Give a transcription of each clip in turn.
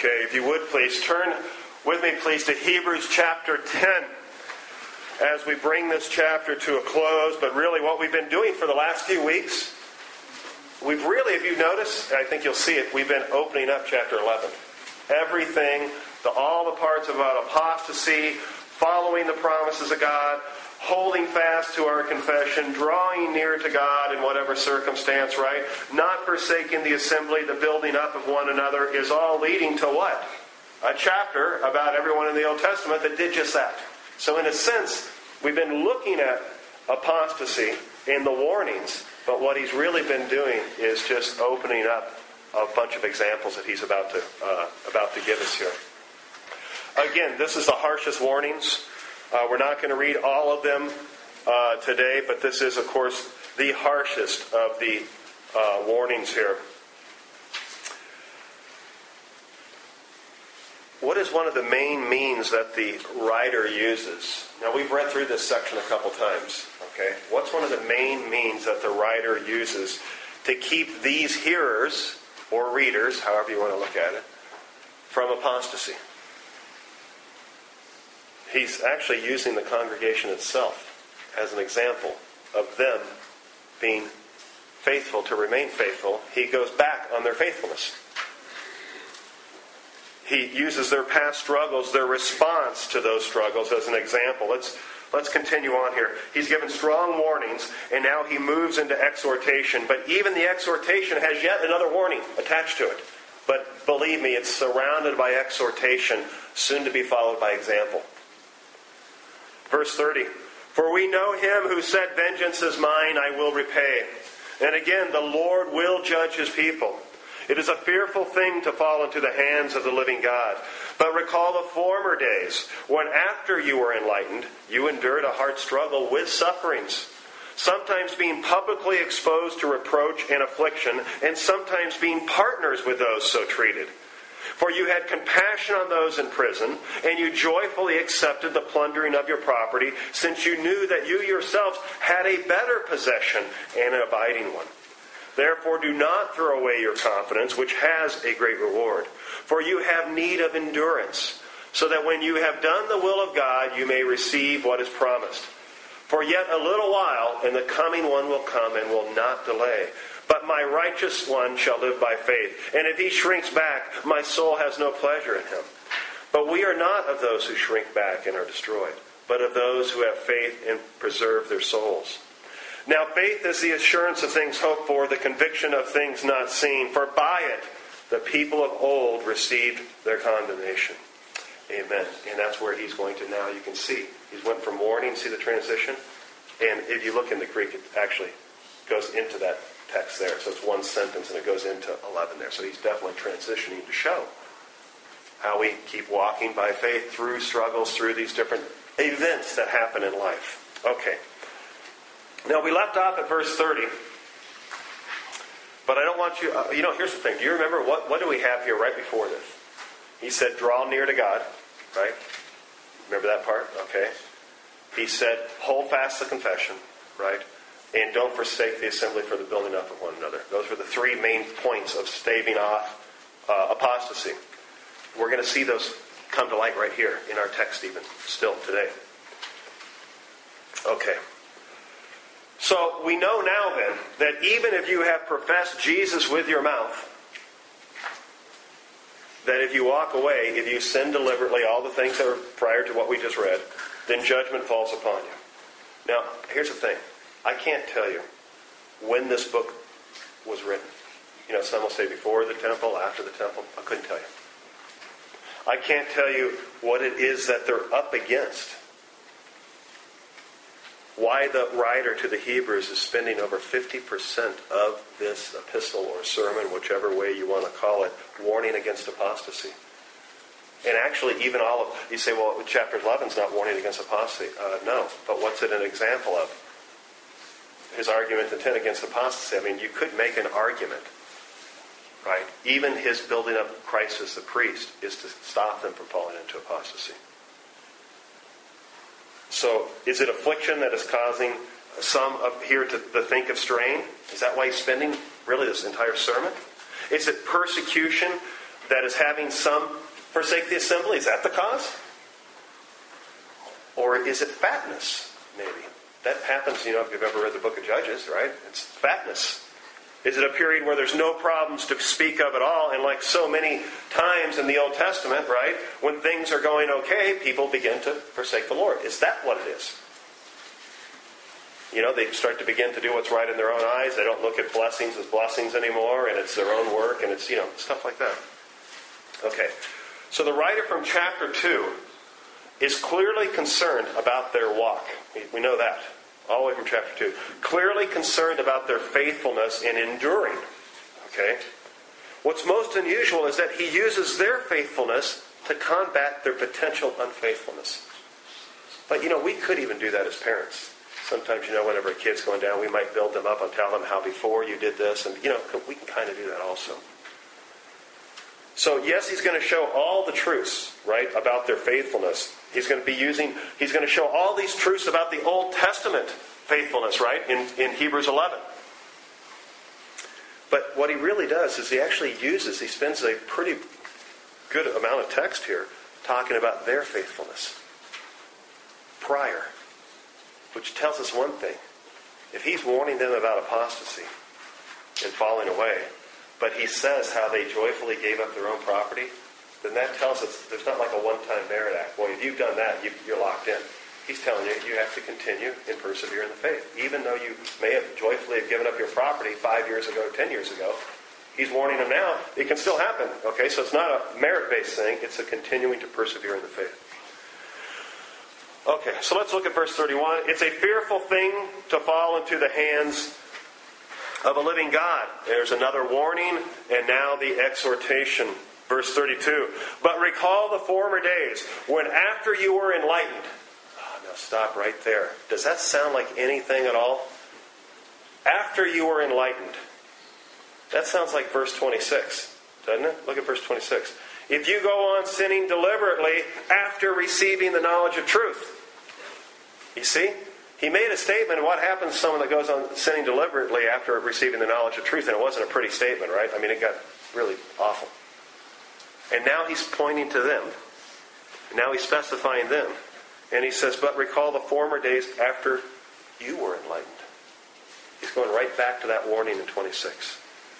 Okay, if you would please turn with me, please, to Hebrews chapter 10 as we bring this chapter to a close. But really what we've been doing for the last few weeks, we've really, if you notice, I think you'll see it, we've been opening up chapter 11. Everything, all the parts about apostasy, following the promises of God, holding fast to our confession, drawing near to God in whatever circumstance, right? Not forsaking the assembly, the building up of one another, is all leading to what? A chapter about everyone in the Old Testament that did just that. So in a sense, we've been looking at apostasy in the warnings, but what he's really been doing is just opening up a bunch of examples that he's about to give us here. Again, this is the harshest warnings. We're not going to read all of them today, but this is, of course, the harshest of the warnings here. What is one of the main means that the writer uses? Now, we've read through this section a couple times. Okay, what's one of the main means that the writer uses to keep these hearers, or readers, however you want to look at it, from apostasy? He's actually using the congregation itself as an example of them being faithful to remain faithful. He goes back on their faithfulness. He uses their past struggles, their response to those struggles as an example. Let's continue on here. He's given strong warnings, and now he moves into exhortation. But even the exhortation has yet another warning attached to it. But believe me, it's surrounded by exhortation, soon to be followed by example. Verse 30, "For we know him who said, 'Vengeance is mine, I will repay.' And again, the Lord will judge his people. It is a fearful thing to fall into the hands of the living God. But recall the former days, when after you were enlightened, you endured a hard struggle with sufferings, sometimes being publicly exposed to reproach and affliction, and sometimes being partners with those so treated. For you had compassion on those in prison, and you joyfully accepted the plundering of your property, since you knew that you yourselves had a better possession and an abiding one. Therefore do not throw away your confidence, which has a great reward. For you have need of endurance, so that when you have done the will of God, you may receive what is promised. For yet a little while, and the coming one will come and will not delay. But my righteous one shall live by faith. And if he shrinks back, my soul has no pleasure in him. But we are not of those who shrink back and are destroyed, but of those who have faith and preserve their souls. Now faith is the assurance of things hoped for, the conviction of things not seen. For by it the people of old received their condemnation." Amen. And that's where he's going to now. You can see. He's went from warning, see the transition? And if you look in the Greek, it actually goes into that text there. So it's one sentence and it goes into 11 there. So he's definitely transitioning to show how we keep walking by faith through struggles, through these different events that happen in life. Okay. Now, we left off at verse 30, but I don't want you... here's the thing. Do you remember what do we have here right before this? He said, draw near to God, right? Remember that part? Okay. He said, hold fast the confession, right? And don't forsake the assembly for the building up of one another. Those were the three main points of staving off apostasy. We're going to see those come to light right here in our text even still today. Okay. So we know now then that even if you have professed Jesus with your mouth, that if you walk away, if you sin deliberately, all the things that are prior to what we just read, then judgment falls upon you. Now, here's the thing. I can't tell you when this book was written. Some will say before the temple, after the temple. I couldn't tell you. I can't tell you what it is that they're up against. Why the writer to the Hebrews is spending over 50% of this epistle or sermon, whichever way you want to call it, warning against apostasy. And actually, even you say, well, chapter 11 is not warning against apostasy. No, but what's it an example of? His argument in 10 against apostasy. You could make an argument, right? Even his building up Christ as the priest is to stop them from falling into apostasy. So, is it affliction that is causing some up here to think of strain? Is that why he's spending really this entire sermon? Is it persecution that is having some forsake the assembly? Is that the cause? Or is it fatness, maybe? That happens, if you've ever read the book of Judges, right? It's fatness. Is it a period where there's no problems to speak of at all? And like so many times in the Old Testament, right, when things are going okay, people begin to forsake the Lord. Is that what it is? They start to begin to do what's right in their own eyes. They don't look at blessings as blessings anymore, and it's their own work, and it's, stuff like that. Okay. So the writer from chapter 2 is clearly concerned about their walk. We know that. All the way from chapter 2. Clearly concerned about their faithfulness in enduring. Okay? What's most unusual is that he uses their faithfulness to combat their potential unfaithfulness. But, we could even do that as parents. Sometimes, whenever a kid's going down, we might build them up and tell them how before you did this. And, we can kind of do that also. So, yes, he's going to show all the truths, right, about their faithfulness. He's going to show all these truths about the Old Testament faithfulness, right, in Hebrews 11. But what he really does is he spends a pretty good amount of text here talking about their faithfulness prior. Which tells us one thing. If he's warning them about apostasy and falling away, but he says how they joyfully gave up their own property, then that tells us there's not like a one-time merit act. Well, if you've done that, you're locked in. He's telling you have to continue and persevere in the faith. Even though you may have joyfully given up your property 5 years ago, 10 years ago, he's warning them now, it can still happen. Okay, so it's not a merit-based thing. It's a continuing to persevere in the faith. Okay, so let's look at verse 31. It's a fearful thing to fall into the hands of a living God. There's another warning, and now the exhortation. Verse 32. But recall the former days, when after you were enlightened. Now stop right there. Does that sound like anything at all? After you were enlightened. That sounds like verse 26, doesn't it? Look at verse 26. If you go on sinning deliberately after receiving the knowledge of truth. You see? He made a statement of what happens to someone that goes on sinning deliberately after receiving the knowledge of truth. And it wasn't a pretty statement, right? I mean, it got really awful. And now he's pointing to them. Now he's specifying them. And he says, but recall the former days after you were enlightened. He's going right back to that warning in 26.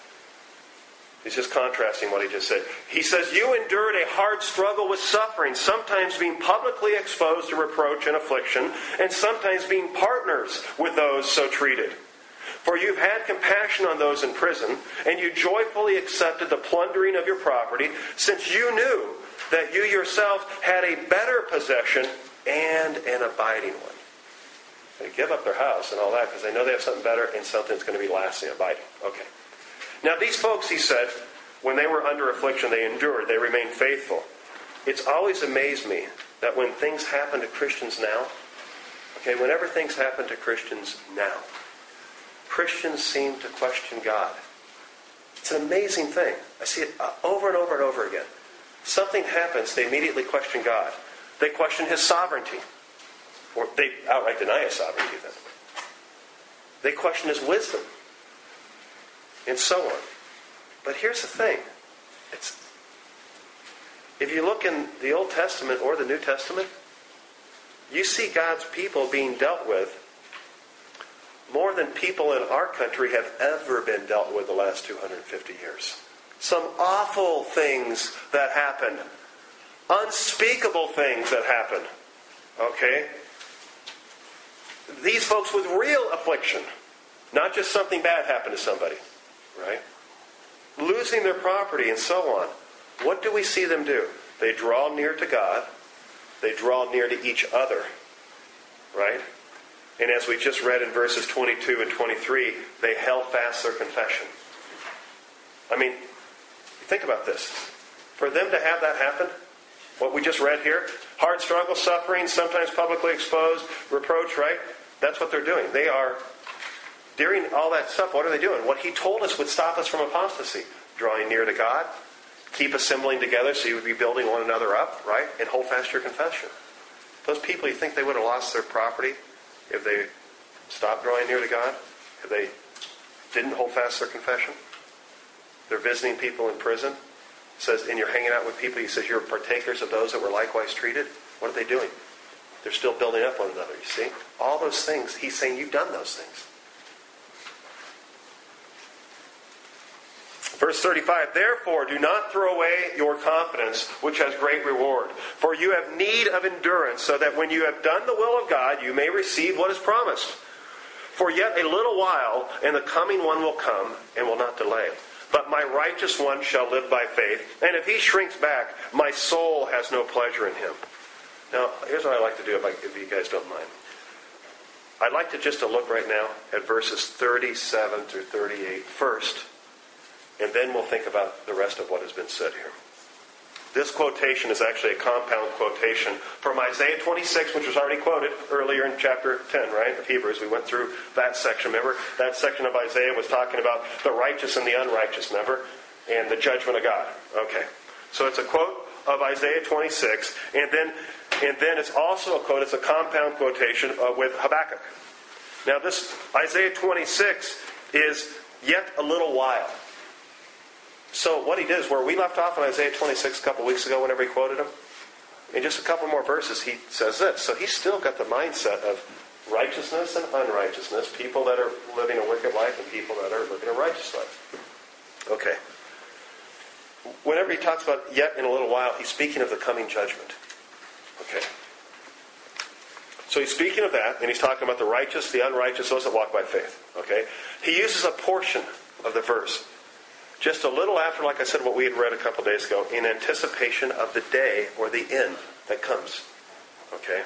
He's just contrasting what he just said. He says, you endured a hard struggle with suffering, sometimes being publicly exposed to reproach and affliction, and sometimes being partners with those so treated. For you've had compassion on those in prison, and you joyfully accepted the plundering of your property, since you knew that you yourself had a better possession and an abiding one. They give up their house and all that because they know they have something better and something that's going to be lasting, abiding. Okay. Now these folks, he said, when they were under affliction, they endured, they remained faithful. It's always amazed me that when things happen to Christians now, whenever things happen to Christians now, Christians seem to question God. It's an amazing thing. I see it over and over and over again. Something happens, they immediately question God. They question His sovereignty. Or they outright deny His sovereignty then. They question His wisdom. And so on. But here's the thing. If you look in the Old Testament or the New Testament, you see God's people being dealt with more than people in our country have ever been dealt with the last 250 years. Some awful things that happened. Unspeakable things that happened. Okay? These folks with real affliction. Not just something bad happened to somebody. Right? Losing their property and so on. What do we see them do? They draw near to God. They draw near to each other. Right? And as we just read in verses 22 and 23, they held fast their confession. I mean, think about this. For them to have that happen, what we just read here, hard struggle, suffering, sometimes publicly exposed, reproach, right? That's what they're doing. They are, during all that stuff, what are they doing? What He told us would stop us from apostasy. Drawing near to God, keep assembling together so you would be building one another up, right? And hold fast your confession. Those people, you think they would have lost their property if they stopped drawing near to God? If they didn't hold fast their confession? They're visiting people in prison. It says, and you're hanging out with people, he says, you're partakers of those that were likewise treated. What are they doing? They're still building up one another, you see? All those things, he's saying you've done those things. Verse 35, therefore do not throw away your confidence, which has great reward. For you have need of endurance, so that when you have done the will of God, you may receive what is promised. For yet a little while, and the coming one will come, and will not delay. But my righteous one shall live by faith, and if he shrinks back, my soul has no pleasure in him. Now, here's what I'd like to do, if you guys don't mind. I'd like to just look right now at verses 37 through 38 first, and then we'll think about the rest of what has been said here. This quotation is actually a compound quotation from Isaiah 26, which was already quoted earlier in chapter 10, right, of Hebrews. We went through that section. Remember, that section of Isaiah was talking about the righteous and the unrighteous, remember? And the judgment of God. Okay. So it's a quote of Isaiah 26, and then it's also a quote, it's a compound quotation with Habakkuk. Now this Isaiah 26 is yet a little while. So what he did is, where we left off in Isaiah 26 a couple weeks ago whenever he quoted him, in just a couple more verses he says this. So he's still got the mindset of righteousness and unrighteousness, people that are living a wicked life and people that are living a righteous life. Okay. Whenever he talks about yet in a little while, he's speaking of the coming judgment. Okay. So he's speaking of that, and he's talking about the righteous, the unrighteous, those that walk by faith. Okay. He uses a portion of the verse just a little after, like I said, what we had read a couple days ago, in anticipation of the day or the end that comes. Okay?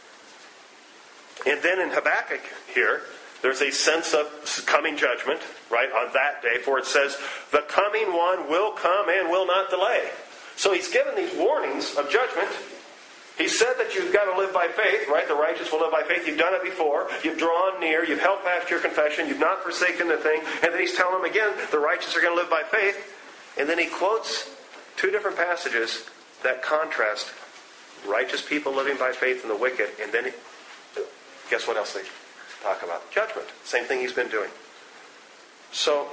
And then in Habakkuk here, there's a sense of coming judgment, right, on that day, for it says, the coming one will come and will not delay. So he's given these warnings of judgment. He said that you've got to live by faith, right? The righteous will live by faith. You've done it before. You've drawn near. You've held fast your confession. You've not forsaken the thing. And then he's telling them again, the righteous are going to live by faith. And then he quotes two different passages that contrast righteous people living by faith and the wicked. And then, guess what else they talk about? Judgment. Same thing he's been doing. So,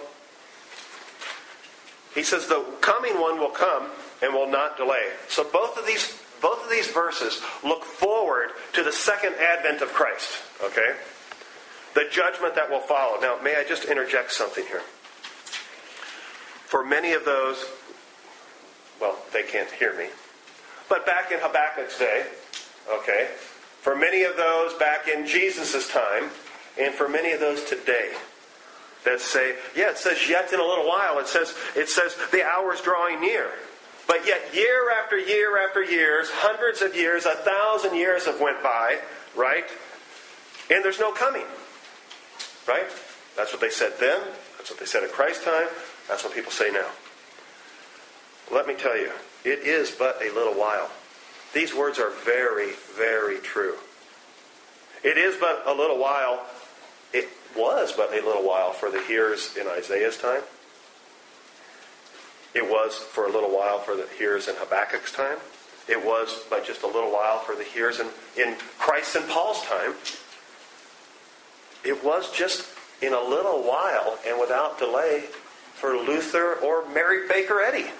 he says the coming one will come and will not delay. So both of these verses look forward to the second advent of Christ. Okay? The judgment that will follow. Now, may I just interject something here? For many of those, well, they can't hear me, but back in Habakkuk's day, okay, for many of those back in Jesus' time, and for many of those today, that say, yeah, it says yet in a little while. It says the hour's drawing near. But yet year after year after years, hundreds of years, 1,000 years have went by, right? And there's no coming. Right? That's what they said then. That's what they said at Christ's time. That's what people say now. Let me tell you, it is but a little while. These words are very, very true. It is but a little while. It was but a little while for the hearers in Isaiah's time. It was for a little while for the hearers in Habakkuk's time. It was but just a little while for the hearers in Christ and Paul's time. It was just in a little while and without delay for Luther or Mary Baker Eddy.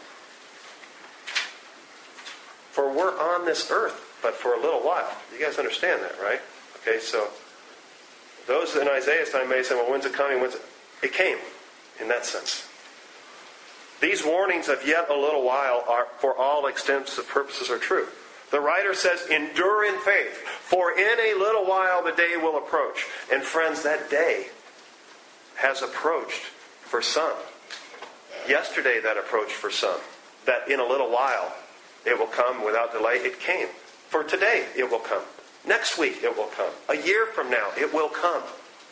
For we're on this earth, but for a little while. You guys understand that, right? Okay, so those in Isaiah's time may say, well, when's it coming? It came, in that sense. These warnings of yet a little while are, for all extensive purposes, are true. The writer says, endure in faith, for in a little while the day will approach. And friends, that day has approached for some. Yesterday that approached for some. That in a little while it will come without delay. It came. For today it will come. Next week it will come. A year from now it will come.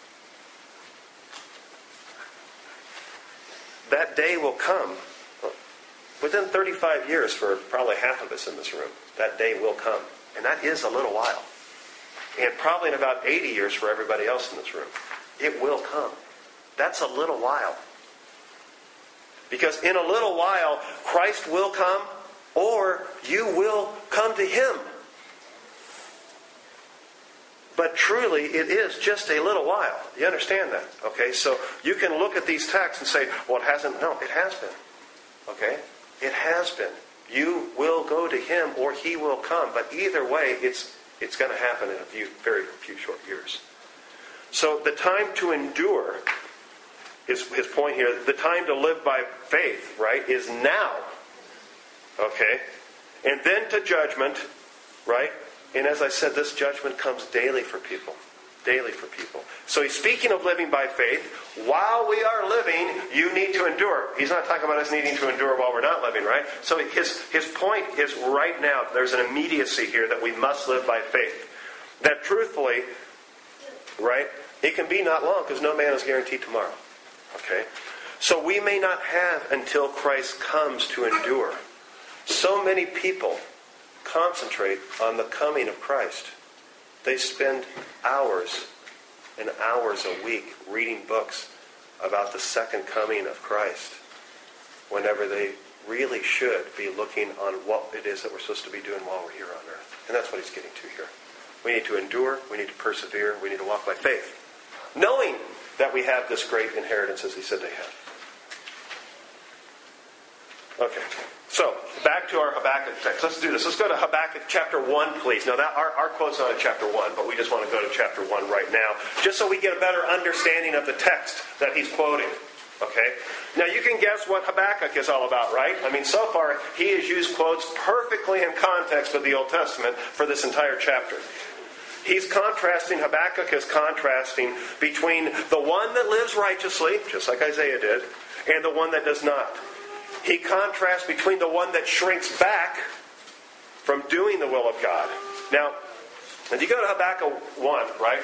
That day will come within 35 years for probably half of us in this room. That day will come. And that is a little while. And probably in about 80 years for everybody else in this room. It will come. That's a little while. Because in a little while, Christ will come, or you will come to Him. But truly, it is just a little while. You understand that? Okay, so you can look at these texts and say, well, it hasn't. No, it has been. Okay? It has been. You will go to him or he will come. But either way, it's going to happen in a very few short years. So the time to endure is his point here. The time to live by faith, right, is now. Okay? And then to judgment, right? And as I said, this judgment comes daily for people. Daily for people. So he's speaking of living by faith. While we are living, you need to endure. He's not talking about us needing to endure while we're not living, right? So his point is right now, there's an immediacy here that we must live by faith. That truthfully, right, it can be not long because no man is guaranteed tomorrow. Okay? So we may not have until Christ comes to endure. So many people concentrate on the coming of Christ. They spend hours and hours a week reading books about the second coming of Christ, whenever they really should be looking on what it is that we're supposed to be doing while we're here on earth. And that's what he's getting to here. We need to endure, we need to persevere, we need to walk by faith, knowing that we have this great inheritance as he said they have. Okay, so back to our Habakkuk text. Let's do this. Let's go to Habakkuk chapter 1, please. Now, our quote's not in chapter 1, but we just want to go to chapter 1 right now, just so we get a better understanding of the text that he's quoting. Okay? Now, you can guess what Habakkuk is all about, right? I mean, so far, he has used quotes perfectly in context with the Old Testament for this entire chapter. Habakkuk is contrasting between the one that lives righteously, just like Isaiah did, and the one that does not. He contrasts between the one that shrinks back from doing the will of God. Now, if you go to Habakkuk 1, right?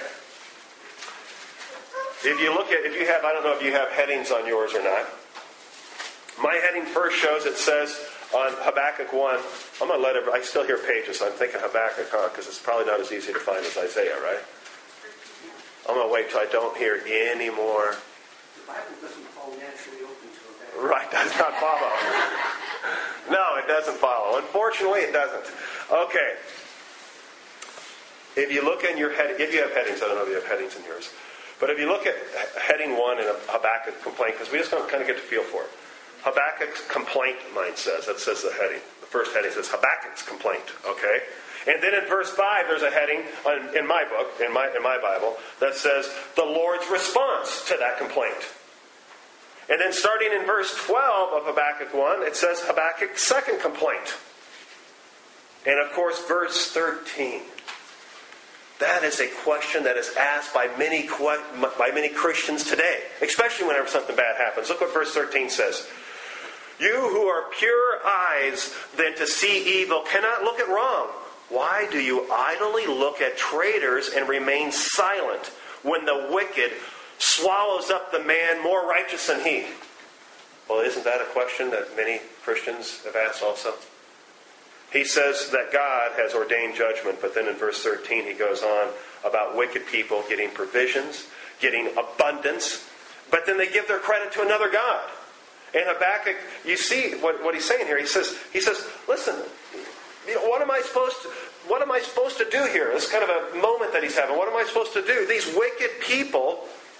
If you have, I don't know if you have headings on yours or not. My heading first shows, it says on Habakkuk 1, I'm going to I still hear pages, so I'm thinking Habakkuk, because it's probably not as easy to find as Isaiah, right? I'm going to wait till I don't hear any more. The Bible doesn't fall naturally open to it. Right, does not follow. No, it doesn't follow. Unfortunately, it doesn't. Okay. If you look in your head, if you have headings, I don't know if you have headings in yours, but if you look at heading 1 in a Habakkuk complaint, because we just don't kind of get to feel for it. Habakkuk's complaint, mine says. That says the heading. The first heading says Habakkuk's complaint. Okay? And then in verse 5, there's a heading in my book, in my Bible, that says the Lord's response to that complaint. And then starting in verse 12 of Habakkuk 1, it says Habakkuk's second complaint. And of course, verse 13. That is a question that is asked by many Christians today, especially whenever something bad happens. Look what verse 13 says. You who are pure eyes than to see evil cannot look at wrong. Why do you idly look at traitors and remain silent when the wicked swallows up the man more righteous than he? Well, isn't that a question that many Christians have asked also? He says that God has ordained judgment, but then in verse 13 he goes on about wicked people getting provisions, getting abundance, but then they give their credit to another God. And Habakkuk, you see what he's saying here. He says, listen, what am I supposed to do here? This is kind of a moment that he's having. What am I supposed to do? These wicked people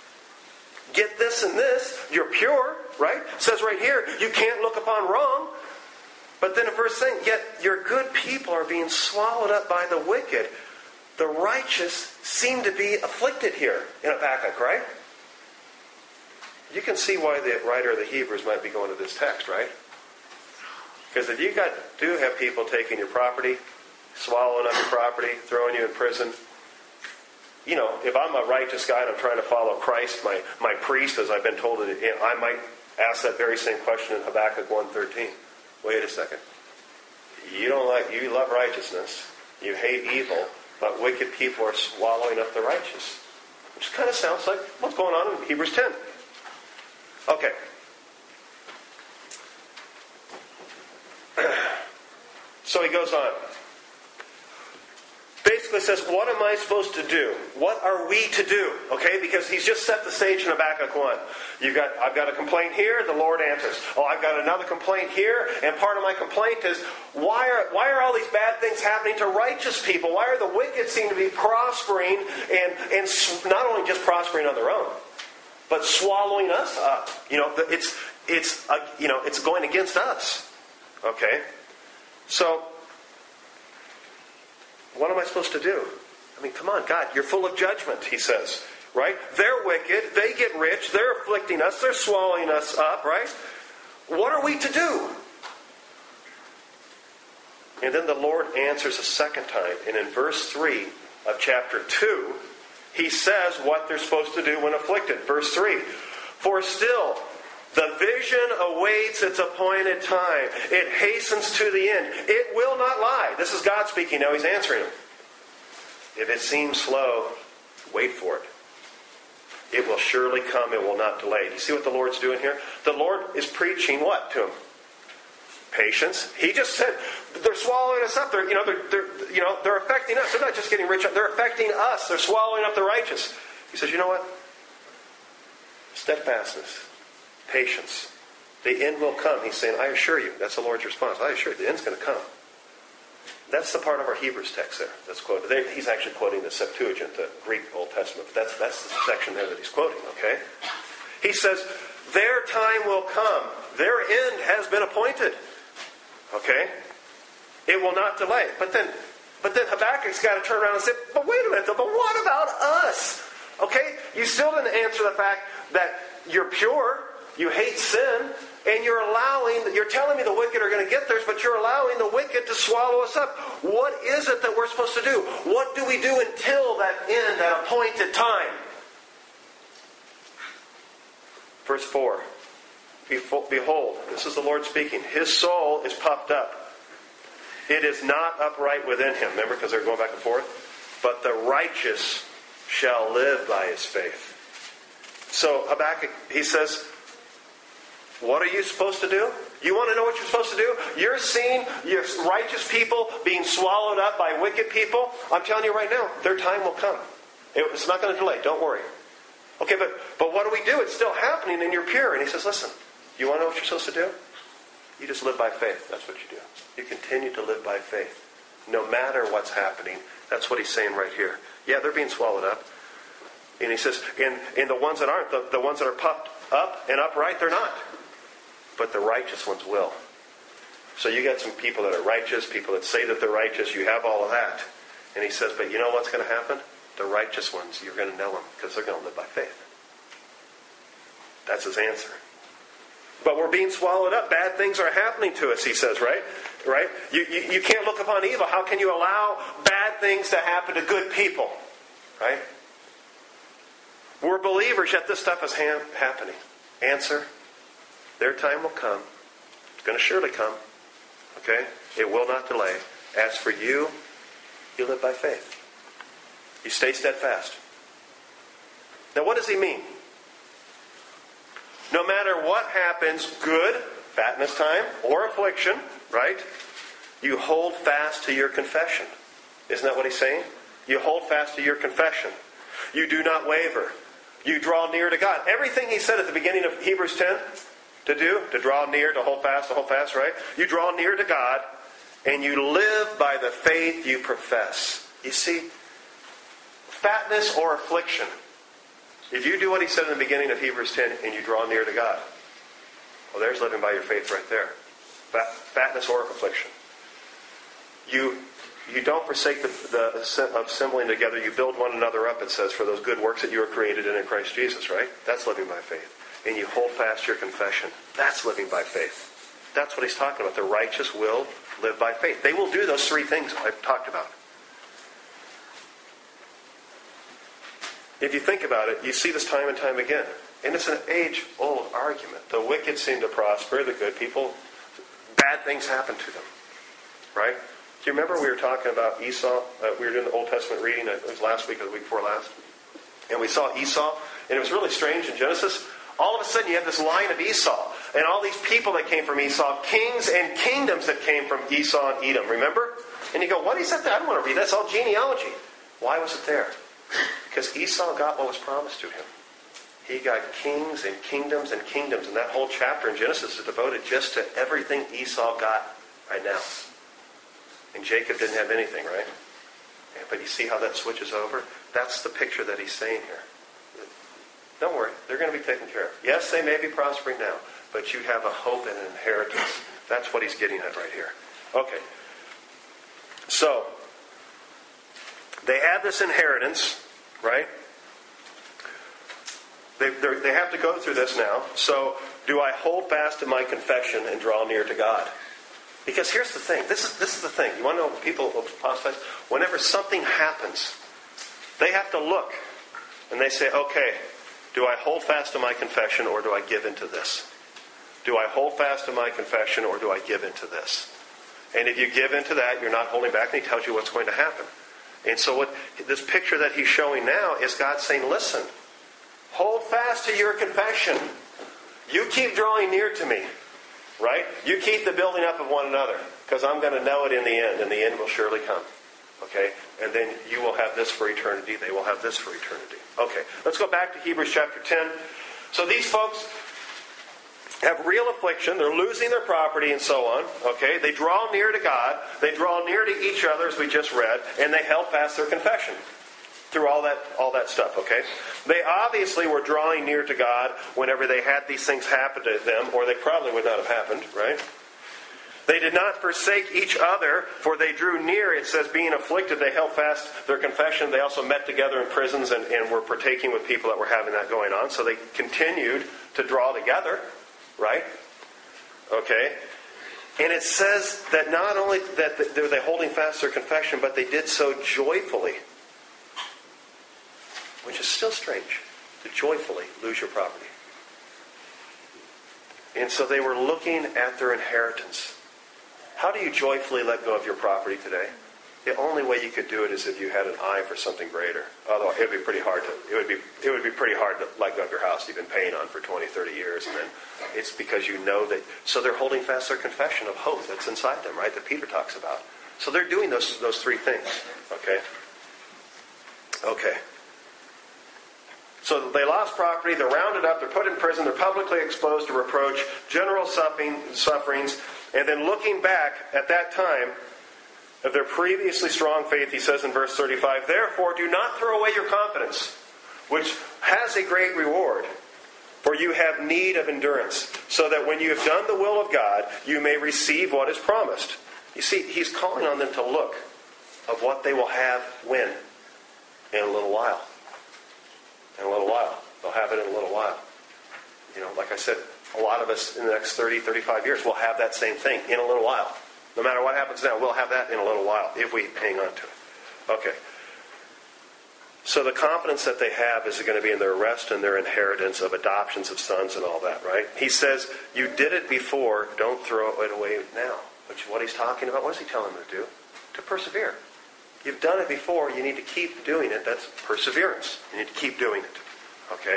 get this and this. You're pure, right? It says right here, you can't look upon wrong. But then in verse 10, yet your good people are being swallowed up by the wicked. The righteous seem to be afflicted here in Habakkuk, right? You can see why the writer of the Hebrews might be going to this text, right? Because if you do have people taking your property, swallowing up your property, throwing you in prison, you know, if I'm a righteous guy and I'm trying to follow Christ, my priest, as I've been told, I might ask that very same question in Habakkuk 1:13. Wait a second. You love righteousness. You hate evil, but wicked people are swallowing up the righteous. Which kind of sounds like what's going on in Hebrews 10. Okay. So he goes on. Basically says, what am I supposed to do? What are we to do? Okay, because he's just set the stage in Habakkuk 1. I've got a complaint here, the Lord answers. Oh, I've got another complaint here, and part of my complaint is, why are all these bad things happening to righteous people? Why are the wicked seem to be prospering, and not only just prospering on their own, but swallowing us up? You know, it's going against us. Okay? So, what am I supposed to do? I mean, come on, God, you're full of judgment, he says. Right? They're wicked. They get rich. They're afflicting us. They're swallowing us up, right? What are we to do? And then the Lord answers a second time. And in verse 3 of chapter 2, he says what they're supposed to do when afflicted. Verse 3, for still the vision awaits its appointed time. It hastens to the end. It will not lie. This is God speaking now. He's answering him. If it seems slow, wait for it. It will surely come. It will not delay. Do you see what the Lord's doing here? The Lord is preaching what to him? Patience. He just said they're swallowing us up. They're affecting us. They're not just getting rich. They're affecting us. They're swallowing up the righteous. He says, you know what? Steadfastness, patience. The end will come. He's saying, I assure you. That's the Lord's response. I assure you, the end's going to come. That's the part of our Hebrews text there that's quoted. He's actually quoting the Septuagint, the Greek Old Testament. But that's the section there that he's quoting, okay? He says, their time will come. Their end has been appointed. Okay? It will not delay. But then Habakkuk's got to turn around and say, but wait a minute, but what about us? Okay? You still didn't answer the fact that you're pure, you hate sin, and you're telling me the wicked are going to get theirs, but you're allowing the wicked to swallow us up. What is it that we're supposed to do? What do we do until that end, that appointed time? Verse 4. Behold, this is the Lord speaking. His soul is puffed up. It is not upright within him. Remember, because they're going back and forth. But the righteous shall live by his faith. So Habakkuk, he says, what are you supposed to do? You want to know what you're supposed to do? You're seeing your righteous people being swallowed up by wicked people. I'm telling you right now, their time will come. It's not going to delay. Don't worry. Okay, but what do we do? It's still happening and you're pure. And he says, listen, you want to know what you're supposed to do? You just live by faith. That's what you do. You continue to live by faith. No matter what's happening. That's what he's saying right here. Yeah, they're being swallowed up. And he says, and the ones that aren't, the ones that are puffed up and upright, they're not. But the righteous ones will. So you got some people that are righteous, people that say that they're righteous. You have all of that. And he says, but you know what's going to happen? The righteous ones, you're going to know them because they're going to live by faith. That's his answer. But we're being swallowed up. Bad things are happening to us, he says, right? Right? You can't look upon evil. How can you allow bad things to happen to good people? Right? We're believers, yet this stuff is happening. Answer, their time will come. It's going to surely come. Okay? It will not delay. As for you, you live by faith. You stay steadfast. Now what does he mean? No matter what happens, good, fatness time, or affliction, right? You hold fast to your confession. Isn't that what he's saying? You hold fast to your confession. You do not waver. You draw near to God. Everything he said at the beginning of Hebrews 10 to do, to draw near, to hold fast, right? You draw near to God, and you live by the faith you profess. You see, fatness or affliction. If you do what he said in the beginning of Hebrews 10 and you draw near to God, well, there's living by your faith right there. Fatness or affliction. You don't forsake the assembling together. You build one another up, it says, for those good works that you were created in Christ Jesus, right? That's living by faith. And you hold fast your confession. That's living by faith. That's what he's talking about. The righteous will live by faith. They will do those three things I've talked about. If you think about it, you see this time and time again. And it's an age-old argument. The wicked seem to prosper. The good people, bad things happen to them. Right? Do you remember we were talking about Esau? We were doing the Old Testament reading. It was last week or the week before last. And we saw Esau. And it was really strange in Genesis. All of a sudden you have this line of Esau. And all these people that came from Esau. Kings and kingdoms that came from Esau and Edom. Remember? And you go, what is that? I don't want to read that. That's all genealogy. Why was it there? Because Esau got what was promised to him. He got kings and kingdoms and kingdoms. And that whole chapter in Genesis is devoted just to everything Esau got right now. And Jacob didn't have anything, right? But you see how that switches over? That's the picture that he's saying here. Don't worry. They're going to be taken care of. Yes, they may be prospering now. But you have a hope and an inheritance That's what he's getting at right here. Okay. So, they have this inheritance, right? They have to go through this now. So, do I hold fast to my confession and draw near to God? Because here's the thing. This is the thing. You want to know people apostatize? Whenever something happens, they have to look. And they say, okay, do I hold fast to my confession or do I give into this? Do I hold fast to my confession or do I give into this? And if you give into that, you're not holding back, and he tells you what's going to happen. And so what this picture that he's showing now is God saying, listen, hold fast to your confession. You keep drawing near to me, right? You keep the building up of one another, because I'm going to know it in the end, and the end will surely come. Okay? And then you will have this for eternity. They will have this for eternity. Okay, let's go back to Hebrews chapter 10. So these folks have real affliction. They're losing their property and so on. Okay, they draw near to God. They draw near to each other, as we just read, and they held fast their confession through all that stuff. Okay, they obviously were drawing near to God whenever they had these things happen to them, or they probably would not have happened, right? They did not forsake each other, for they drew near. It says, being afflicted, they held fast their confession. They also met together in prisons and were partaking with people that were having that going on. So they continued to draw together, right? Okay. And it says that not only that they were holding fast their confession, but they did so joyfully. Which is still strange, to joyfully lose your property. And so they were looking at their inheritance. How do you joyfully let go of your property today? The only way you could do it is if you had an eye for something greater. Although it would be pretty hard to let go of your house you've been paying on for 20, 30 years, and then it's because you know that. So they're holding fast their confession of hope that's inside them, right? That Peter talks about. So they're doing those three things. Okay. Okay. So they lost property, they're rounded up, they're put in prison, they're publicly exposed to reproach, general sufferings, and then looking back at that time of their previously strong faith, he says in verse 35, therefore do not throw away your confidence, which has a great reward, for you have need of endurance, so that when you have done the will of God, you may receive what is promised. You see, he's calling on them to look of what they will have when? In a little while. In a little while. They'll have it in a little while. You know, like I said, a lot of us in the next 30, 35 years will have that same thing in a little while. No matter what happens now, we'll have that in a little while if we hang on to it. Okay. So the confidence that they have is going to be in their rest and their inheritance of adoptions of sons and all that, right? He says, you did it before, don't throw it away now. Which is what he's talking about. What is he telling them to do? To persevere. You've done it before, you need to keep doing it. That's perseverance. You need to keep doing it. Okay?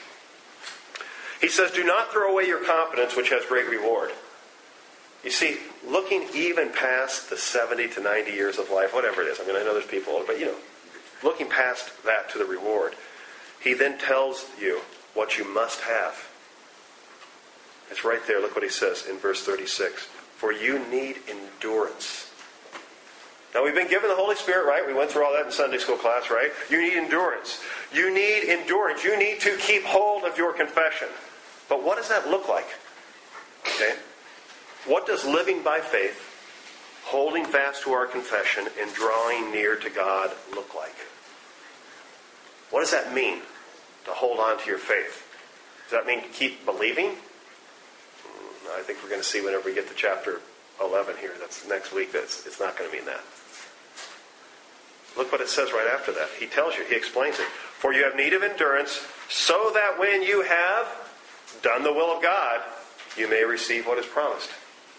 He says, do not throw away your confidence, which has great reward. You see, looking even past the 70 to 90 years of life, whatever it is. I mean, I know there's people older, but looking past that to the reward, he then tells you what you must have. It's right there. Look what he says in verse 36. For you need endurance. Now, we've been given the Holy Spirit, right? We went through all that in Sunday school class, right? You need endurance. You need endurance. You need to keep hold of your confession. But what does that look like? Okay? What does living by faith, holding fast to our confession, and drawing near to God look like? What does that mean, to hold on to your faith? Does that mean to keep believing? I think we're going to see whenever we get to chapter 11 here. That's next week. It's not going to mean that. Look what it says right after that. He tells you, he explains it. For you have need of endurance, so that when you have done the will of God, you may receive what is promised.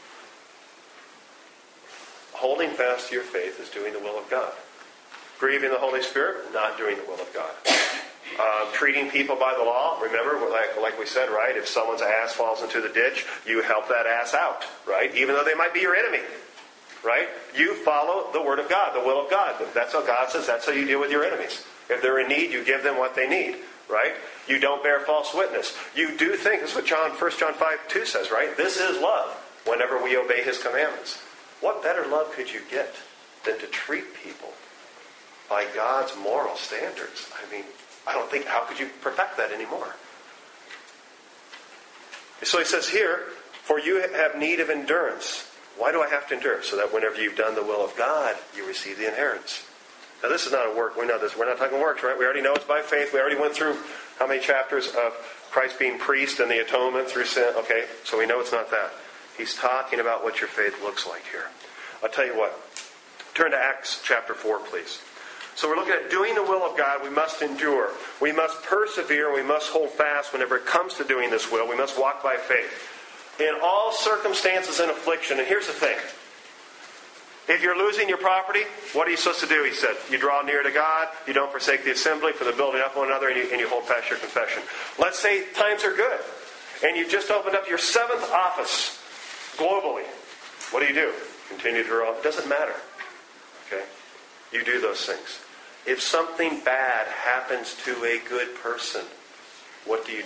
Holding fast to your faith is doing the will of God. Grieving the Holy Spirit, not doing the will of God. Treating people by the law, remember, like we said, right? If someone's ass falls into the ditch, you help that ass out, right? Even though they might be your enemy, right? You follow the Word of God, the will of God. That's how God says. That's how you deal with your enemies. If they're in need, you give them what they need, right? You don't bear false witness. You do think, this is what 1 John 5:2 says, right? This is love, whenever we obey His commandments. What better love could you get than to treat people by God's moral standards? I mean, I don't think, how could you perfect that anymore? So he says here, For you have need of endurance. Why do I have to endure? So that whenever you've done the will of God, you receive the inheritance. Now this is not a work. We know this. We're not talking works, right? We already know it's by faith. We already went through how many chapters of Christ being priest and the atonement through sin. Okay, so we know it's not that. He's talking about what your faith looks like here. I'll tell you what. Turn to Acts chapter 4, please. So we're looking at doing the will of God. We must endure. We must persevere. We must hold fast whenever it comes to doing this will. We must walk by faith. In all circumstances and affliction. And here's the thing. If you're losing your property, what are you supposed to do? He said, you draw near to God, you don't forsake the assembly for the building up one another, and you hold fast your confession. Let's say times are good, and you've just opened up your 7th office globally. What do? Continue to draw. It doesn't matter. Okay? You do those things. If something bad happens to a good person, what do?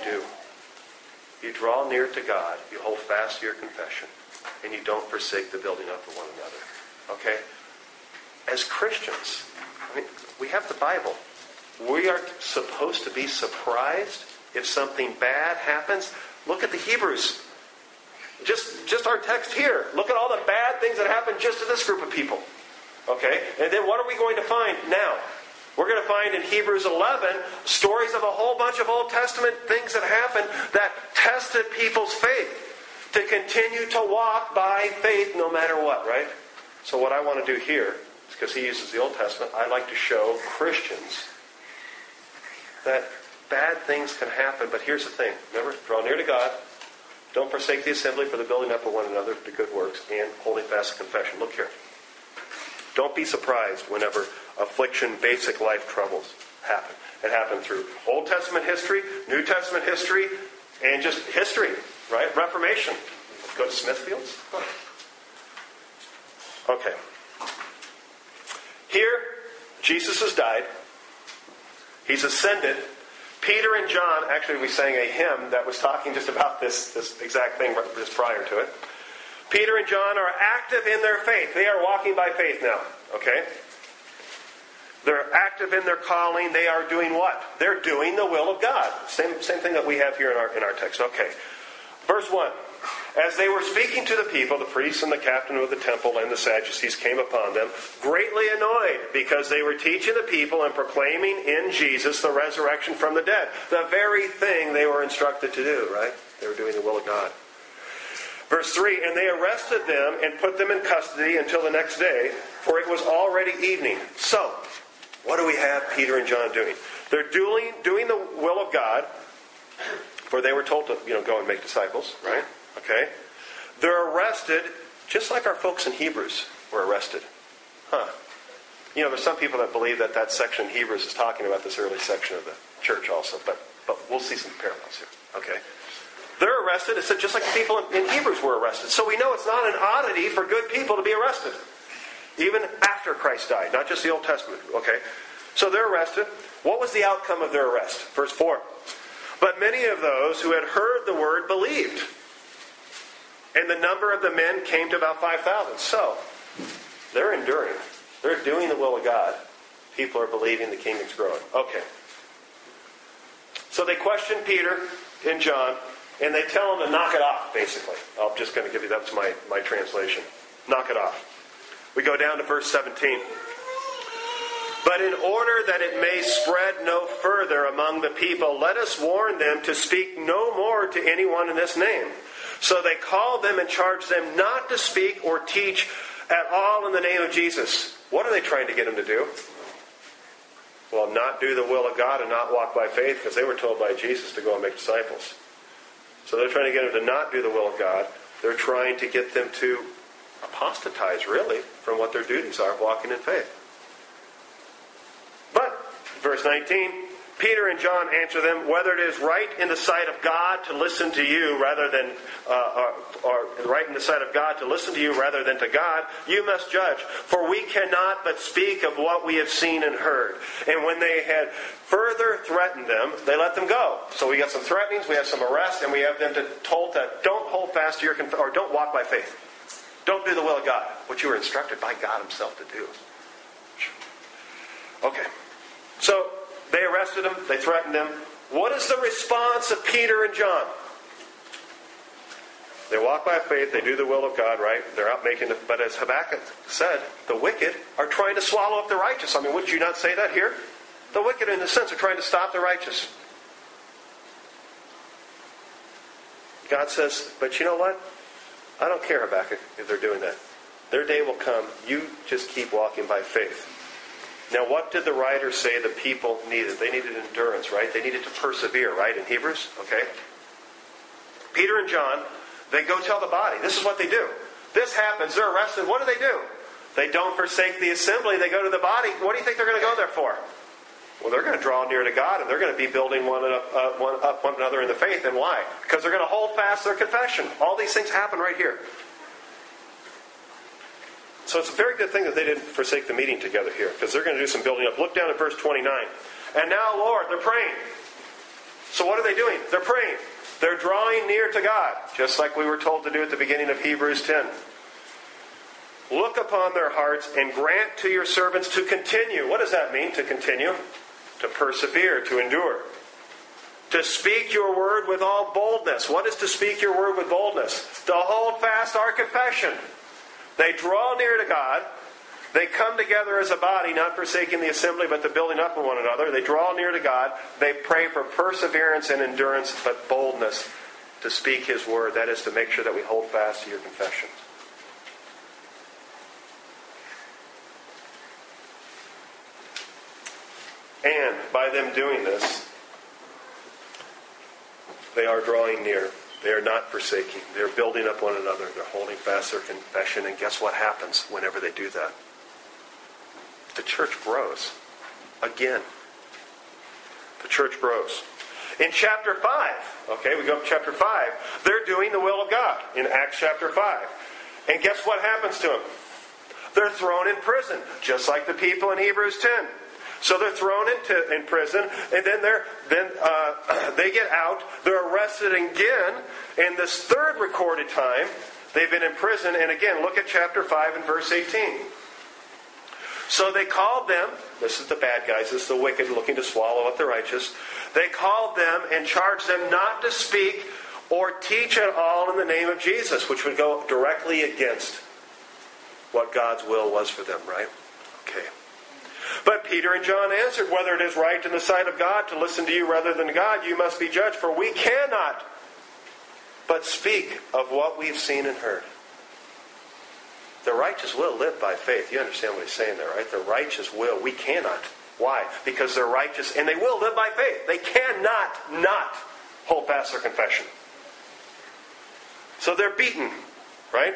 You draw near to God, you hold fast to your confession, and you don't forsake the building up of one another. Okay? As Christians, we have the Bible. We are supposed to be surprised if something bad happens. Look at the Hebrews. Just our text here. Look at all the bad things that happened just to this group of people. Okay? And then what are we going to find now? We're going to find in Hebrews 11 stories of a whole bunch of Old Testament things that happened that tested people's faith to continue to walk by faith no matter what, right? So what I want to do here, because he uses the Old Testament, I like to show Christians that bad things can happen, but here's the thing. Remember, draw near to God, don't forsake the assembly for the building up of one another to good works, and holding fast to confession. Look here. Don't be surprised whenever affliction, basic life troubles happen. It happened through Old Testament history, New Testament history, and just history, right? Reformation. Go to Smithfield's. Okay. Here, Jesus has died. He's ascended. Peter and John, actually we sang a hymn that was talking just about this exact thing just prior to it. Peter and John are active in their faith. They are walking by faith now. Okay? They're active in their calling. They are doing what? They're doing the will of God. Same thing that we have here in our text. Okay. Verse 1. As they were speaking to the people, the priests and the captain of the temple and the Sadducees came upon them, greatly annoyed, because they were teaching the people and proclaiming in Jesus the resurrection from the dead. The very thing they were instructed to do, right? They were doing the will of God. Verse 3, and they arrested them and put them in custody until the next day, for it was already evening. So, what do we have Peter and John doing? They're doing the will of God, for they were told to go and make disciples, right? Okay? They're arrested, just like our folks in Hebrews were arrested. There's some people that believe that section in Hebrews is talking about this early section of the church also, but we'll see some parallels here. Okay? They're arrested. It's just like the people in Hebrews were arrested. So we know it's not an oddity for good people to be arrested. Even after Christ died, not just the Old Testament. Okay? So they're arrested. What was the outcome of their arrest? Verse 4. But many of those who had heard the word believed. And the number of the men came to about 5,000. So, they're enduring. They're doing the will of God. People are believing, the kingdom's growing. Okay. So they question Peter and John, and they tell them to knock it off, basically. I'm just going to give you, that's my translation. Knock it off. We go down to verse 17. But in order that it may spread no further among the people, let us warn them to speak no more to anyone in this name. So they called them and charged them not to speak or teach at all in the name of Jesus. What are they trying to get them to do? Well, not do the will of God and not walk by faith, because they were told by Jesus to go and make disciples. So they're trying to get them to not do the will of God. They're trying to get them to apostatize, really, from what their duties are of walking in faith. But, verse 19, Peter and John answer them, whether it is right in the sight of God to listen to you rather than, or right in the sight of God to listen to you rather than to God, you must judge. For we cannot but speak of what we have seen and heard. And when they had further threatened them, they let them go. So we got some threatenings, we have some arrests, and we have them told that don't hold fast to your or don't walk by faith. Don't do the will of God, what you were instructed by God himself to do. Okay. So, they arrested him. They threatened him. What is the response of Peter and John? They walk by faith. They do the will of God, right? They're out making it. But as Habakkuk said, the wicked are trying to swallow up the righteous. I mean, would you not say that here? The wicked, in a sense, are trying to stop the righteous. God says, but you know what? I don't care, Habakkuk, if they're doing that. Their day will come. You just keep walking by faith. Now, what did the writer say the people needed? They needed endurance, right? They needed to persevere, right? In Hebrews, okay? Peter and John, they go tell the body. This is what they do. This happens. They're arrested. What do? They don't forsake the assembly. They go to the body. What do you think they're going to go there for? Well, they're going to draw near to God, and they're going to be building one another in the faith. And why? Because they're going to hold fast their confession. All these things happen right here. So it's a very good thing that they didn't forsake the meeting together here, because they're going to do some building up. Look down at verse 29. And now, Lord, they're praying. So what are they doing? They're praying. They're drawing near to God, just like we were told to do at the beginning of Hebrews 10. Look upon their hearts and grant to your servants to continue. What does that mean, to continue? To persevere, to endure. To speak your word with all boldness. What is to speak your word with boldness? To hold fast our confession. They draw near to God. They come together as a body, not forsaking the assembly, but the building up of one another. They draw near to God. They pray for perseverance and endurance, but boldness to speak His word. That is to make sure that we hold fast to your confessions. And by them doing this, they are drawing near. They are not forsaking. They're building up one another. They're holding fast their confession. And guess what happens whenever they do that? The church grows. Again. The church grows. In chapter 5, okay, we go up to chapter 5, they're doing the will of God in Acts chapter 5. And guess what happens to them? They're thrown in prison, just like the people in Hebrews 10. So they're thrown in prison, and then they get out. They're arrested again, and this third recorded time, they've been in prison. And again, look at chapter 5 and verse 18. So they called them, this is the bad guys, this is the wicked looking to swallow up the righteous. They called them and charged them not to speak or teach at all in the name of Jesus, which would go directly against what God's will was for them, right? Okay. But Peter and John answered, whether it is right in the sight of God to listen to you rather than God, you must be judged, for we cannot but speak of what we've seen and heard. The righteous will live by faith. You understand what he's saying there, right? The righteous will. We cannot. Why? Because they're righteous and they will live by faith. They cannot not hold fast their confession. So they're beaten, right?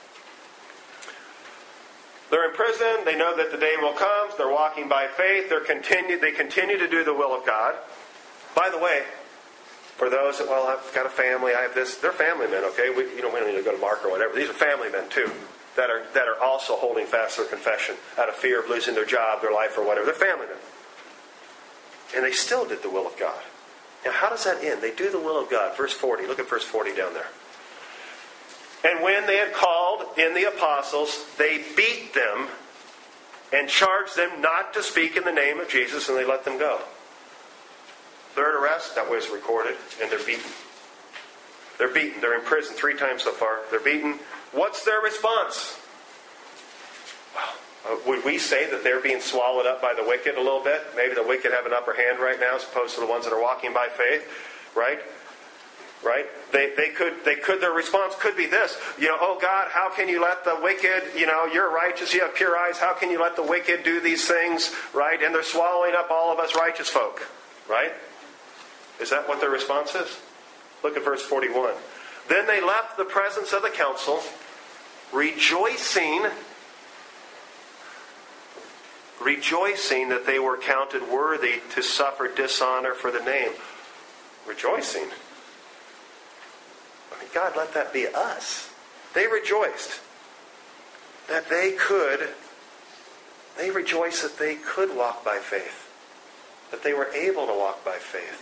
They're in prison. They know that the day will come. They're walking by faith. They continue to do the will of God. By the way, for those that, well, I've got a family, I have this, they're family men, okay? We don't need to go to Mark or whatever. These are family men too that are also holding fast their confession out of fear of losing their job, their life, or whatever. They're family men. And they still did the will of God. Now, how does that end? They do the will of God. Verse 40. Look at verse 40 down there. And when they had called in the apostles, they beat them and charged them not to speak in the name of Jesus, and they let them go. Third arrest, that was recorded, and they're beaten. They're beaten. They're in prison 3 times so far. They're beaten. What's their response? Well, would we say that they're being swallowed up by the wicked a little bit? Maybe the wicked have an upper hand right now as opposed to the ones that are walking by faith, right? Right? Their response could be this, oh God, how can you let the wicked, you're righteous, you have pure eyes, how can you let the wicked do these things, right? And they're swallowing up all of us righteous folk, right? Is that what their response is? Look at verse 41. Then they left the presence of the council, rejoicing that they were counted worthy to suffer dishonor for the name. Rejoicing. I mean, God, let that be us. They rejoiced that they rejoiced that they could walk by faith. That they were able to walk by faith.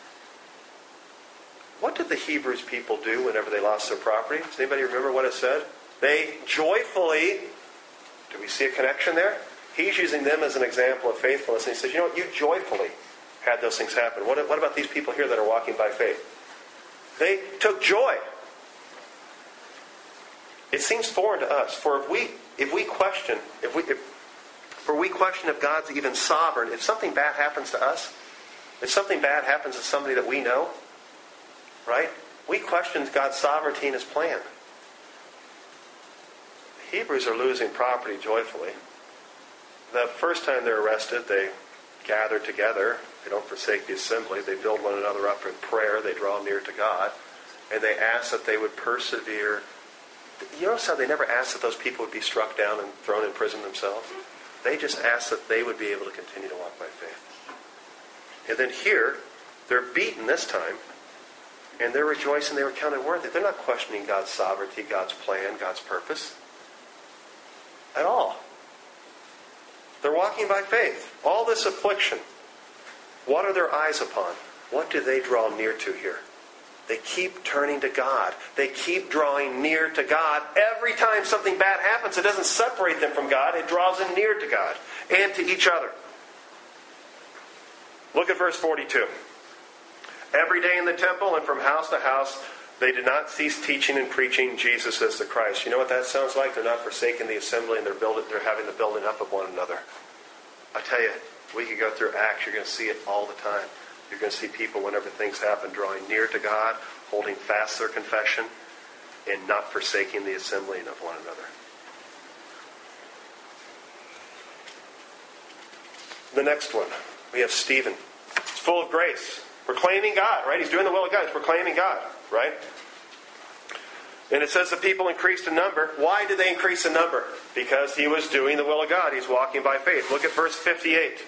What did the Hebrews people do whenever they lost their property? Does anybody remember what it said? They joyfully, do we see a connection there? He's using them as an example of faithfulness. And he says, you joyfully had those things happen. What about these people here that are walking by faith? They took joy It seems foreign to us. For if we question if God's even sovereign, if something bad happens to us, if something bad happens to somebody that we know, right? We question God's sovereignty and His plan. The Hebrews are losing property joyfully. The first time they're arrested, they gather together. They don't forsake the assembly. They build one another up in prayer. They draw near to God. And they ask that they would persevere. You notice how they never asked that those people would be struck down and thrown in prison themselves? They just asked that they would be able to continue to walk by faith. And then here, they're beaten this time. And they're rejoicing they were counted worthy. They're not questioning God's sovereignty, God's plan, God's purpose. At all. They're walking by faith. All this affliction. What are their eyes upon? What do they draw near to here? They keep turning to God. They keep drawing near to God. Every time something bad happens, it doesn't separate them from God. It draws them near to God and to each other. Look at verse 42. Every day in the temple and from house to house, they did not cease teaching and preaching Jesus as the Christ. You know what that sounds like? They're not forsaking the assembly and they're having the building up of one another. I tell you, we could go through Acts. You're going to see it all the time. You're going to see people, whenever things happen, drawing near to God, holding fast their confession, and not forsaking the assembling of one another. The next one, we have Stephen. He's full of grace. Proclaiming God, right? He's doing the will of God. He's proclaiming God, right? And it says the people increased in number. Why did they increase in number? Because he was doing the will of God. He's walking by faith. Look at verse 58.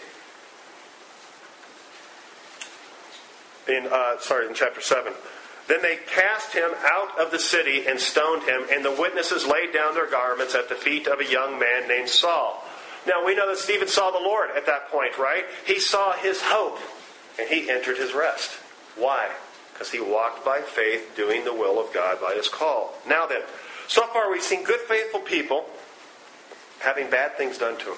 In chapter 7. Then they cast him out of the city and stoned him, and the witnesses laid down their garments at the feet of a young man named Saul. Now we know that Stephen saw the Lord at that point, right? He saw his hope, and he entered his rest. Why? Because he walked by faith, doing the will of God by his call. Now then, so far we've seen good, faithful people having bad things done to them.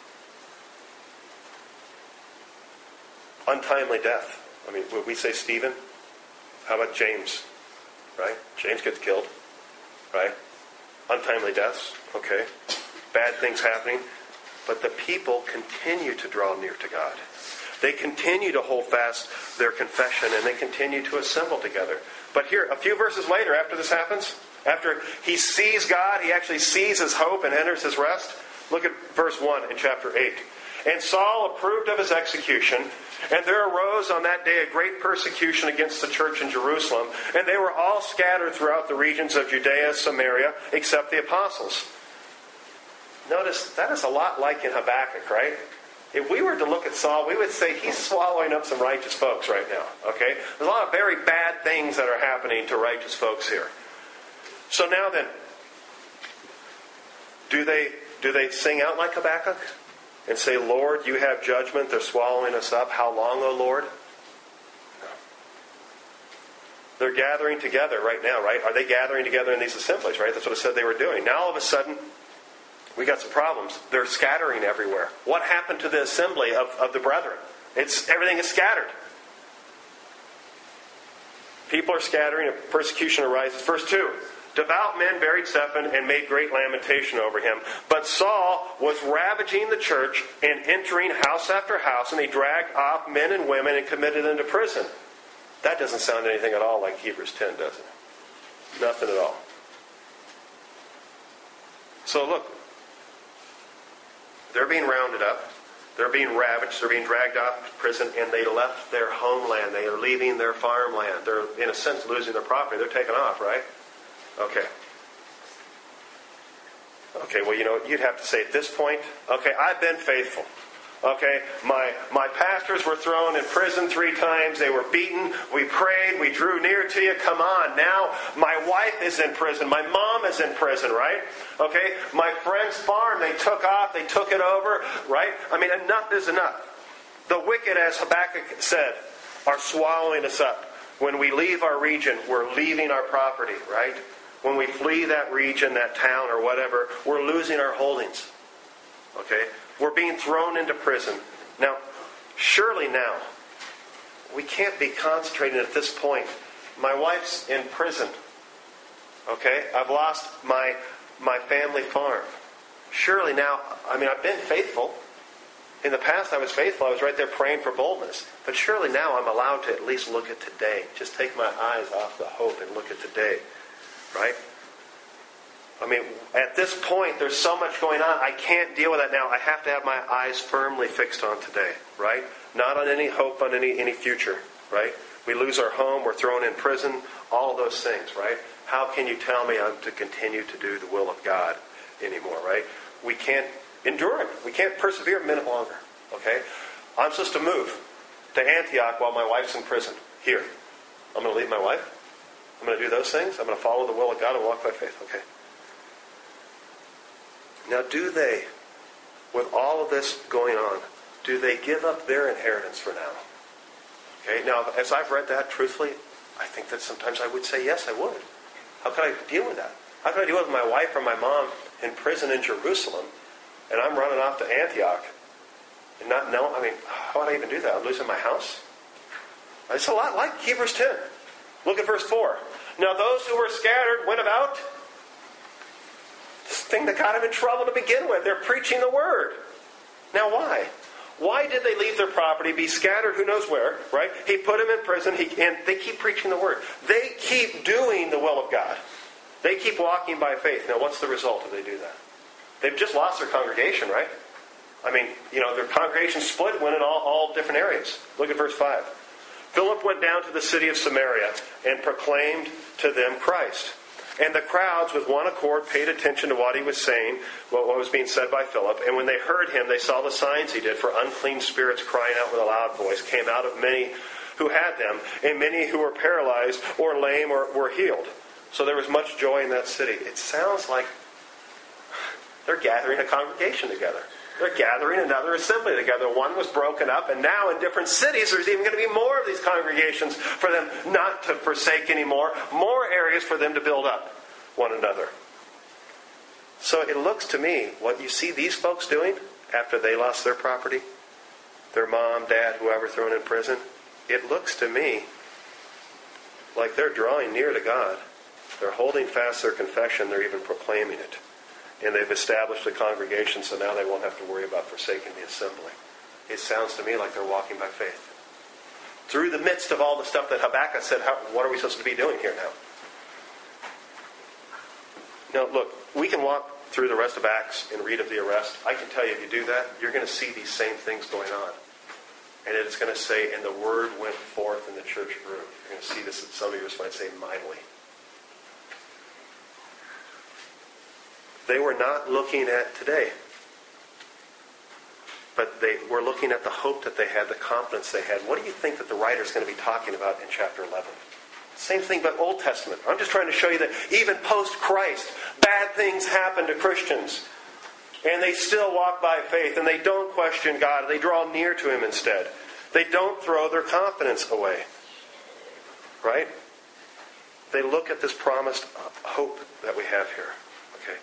Untimely death. I mean, would we say Stephen? How about James? Right? James gets killed. Right? Untimely deaths. Okay. Bad things happening. But the people continue to draw near to God. They continue to hold fast their confession and they continue to assemble together. But here, a few verses later, after this happens, after he sees God, he actually sees his hope and enters his rest. Look at verse 1 in chapter 8. And Saul approved of his execution, and there arose on that day a great persecution against the church in Jerusalem, and they were all scattered throughout the regions of Judea, Samaria, except the apostles. Notice, that is a lot like in Habakkuk, right? If we were to look at Saul, we would say he's swallowing up some righteous folks right now, okay? There's a lot of very bad things that are happening to righteous folks here. So now then, do they sing out like Habakkuk? And say, Lord, you have judgment. They're swallowing us up. How long, O Lord? No. They're gathering together right now, right? Are they gathering together in these assemblies, right? That's what it said they were doing. Now all of a sudden, we got some problems. They're scattering everywhere. What happened to the assembly of the brethren? Everything is scattered. People are scattering and persecution arises. Verse 2. Devout men buried Stephen and made great lamentation over him. But Saul was ravaging the church and entering house after house, and he dragged off men and women and committed them to prison. That doesn't sound anything at all like Hebrews 10, does it? Nothing at all. So look, they're being rounded up. They're being ravaged. They're being dragged off to prison, and they left their homeland. They are leaving their farmland. They're, in a sense, losing their property. They're taking off, right? Okay, well, you know, you'd have to say at this point, okay, I've been faithful. Okay, my pastors were thrown in prison 3 times. They were beaten. We prayed. We drew near to you. Come on. Now my wife is in prison. My mom is in prison, right? Okay, my friend's farm, they took off. They took it over, right? I mean, enough is enough. The wicked, as Habakkuk said, are swallowing us up. When we leave our region, we're leaving our property, right? When we flee that region, that town, or whatever, we're losing our holdings. Okay? We're being thrown into prison. Now, surely now, we can't be concentrating at this point. My wife's in prison. Okay? I've lost my my family farm. Surely now, I've been faithful. In the past I was faithful. I was right there praying for boldness. But surely now I'm allowed to at least look at today. Just take my eyes off the hope and look at today. Right? At this point, there's so much going on. I can't deal with that now. I have to have my eyes firmly fixed on today. Right? Not on any hope, on any future. Right? We lose our home. We're thrown in prison. All of those things. Right? How can you tell me I'm to continue to do the will of God anymore? Right? We can't endure it. We can't persevere a minute longer. Okay? I'm supposed to move to Antioch while my wife's in prison. Here. I'm going to leave my wife. I'm going to do those things. I'm going to follow the will of God and walk by faith. Okay? Now, do they, with all of this going on, do they give up their inheritance for now? Okay? Now, as I've read that, truthfully, I think that sometimes I would say, yes, I would. How could I deal with that? How could I deal with my wife or my mom in prison in Jerusalem, and I'm running off to Antioch and not know? How would I even do that? I'm losing my house? It's a lot like Hebrews 10. Look at verse 4. Now those who were scattered went about. This thing that got them in trouble to begin with. They're preaching the word. Now why? Why did they leave their property, be scattered who knows where, right? He put them in prison, and they keep preaching the word. They keep doing the will of God. They keep walking by faith. Now what's the result if they do that? They've just lost their congregation, right? Their congregation split, went in all different areas. Look at verse 5. Philip went down to the city of Samaria and proclaimed to them Christ. And the crowds with one accord paid attention to what he was saying, what was being said by Philip. And when they heard him, they saw the signs he did, for unclean spirits crying out with a loud voice came out of many who had them, and many who were paralyzed or lame or were healed. So there was much joy in that city. It sounds like they're gathering a congregation together. They're gathering another assembly together. One was broken up, and now in different cities there's even going to be more of these congregations for them not to forsake anymore. More areas for them to build up one another. So it looks to me, what you see these folks doing after they lost their property, their mom, dad, whoever thrown in prison, it looks to me like they're drawing near to God. They're holding fast their confession. They're even proclaiming it. And they've established a congregation, so now they won't have to worry about forsaking the assembly. It sounds to me like they're walking by faith. Through the midst of all the stuff that Habakkuk said, what are we supposed to be doing here now? Now, look, we can walk through the rest of Acts and read of the arrest. I can tell you, if you do that, you're going to see these same things going on. And it's going to say, and the word went forth and the church grew. You're going to see this, some of you might say, mightily. They were not looking at today. But they were looking at the hope that they had, the confidence they had. What do you think that the writer is going to be talking about in chapter 11? Same thing but Old Testament. I'm just trying to show you that even post-Christ, bad things happen to Christians. And they still walk by faith. And they don't question God. They draw near to Him instead. They don't throw their confidence away. Right? They look at this promised hope that we have here. Okay.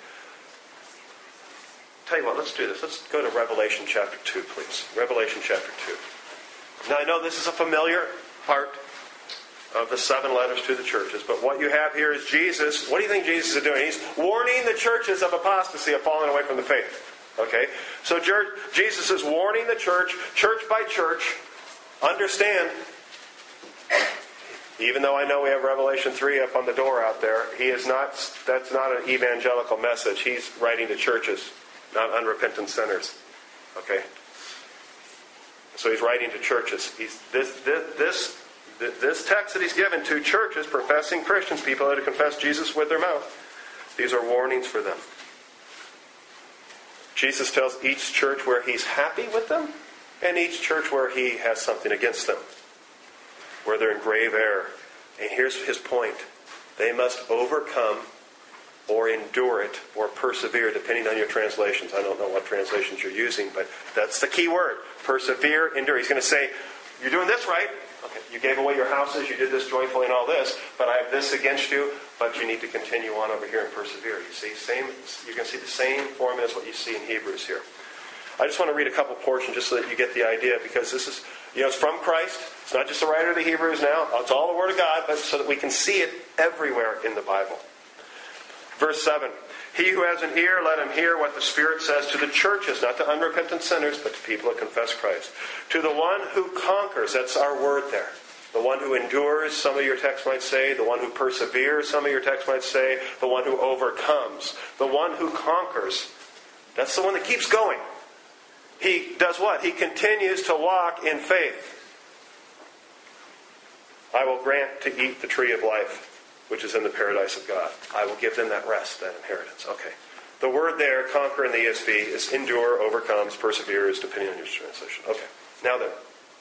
Tell you what, let's do this. Let's go to Revelation chapter 2, please. Revelation chapter 2. Now, I know this is a familiar part of the 7 letters to the churches, but what you have here is Jesus. What do you think Jesus is doing? He's warning the churches of apostasy, of falling away from the faith. Okay? So Jesus is warning the church by church. Understand, even though I know we have Revelation 3 up on the door out there, that's not an evangelical message. He's writing to churches, not unrepentant sinners. Okay? So he's writing to churches. This text that he's given to churches, professing Christians, people that have confessed Jesus with their mouth, these are warnings for them. Jesus tells each church where he's happy with them, and each church where he has something against them, where they're in grave error. And here's his point. They must overcome or endure it, or persevere, depending on your translations. I don't know what translations you're using, but that's the key word. Persevere, endure. He's going to say, you're doing this right. Okay, you gave away your houses, you did this joyfully and all this, but I have this against you, but you need to continue on over here and persevere. You see, you can see the same formula as what you see in Hebrews here. I just want to read a couple portions just so that you get the idea, because this is, it's from Christ. It's not just the writer of the Hebrews now. It's all the Word of God, but so that we can see it everywhere in the Bible. Verse 7, He who has an ear, let him hear what the Spirit says to the churches, not to unrepentant sinners, but to people that confess Christ. To the one who conquers, that's our word there. The one who endures, some of your text might say. The one who perseveres, some of your text might say. The one who overcomes. The one who conquers. That's the one that keeps going. He does what? He continues to walk in faith. I will grant to eat the tree of life, which is in the paradise of God. I will give them that rest, that inheritance. Okay. The word there, conquer in the ESV, is endure, overcomes, perseveres, depending on your translation. Okay. Now then.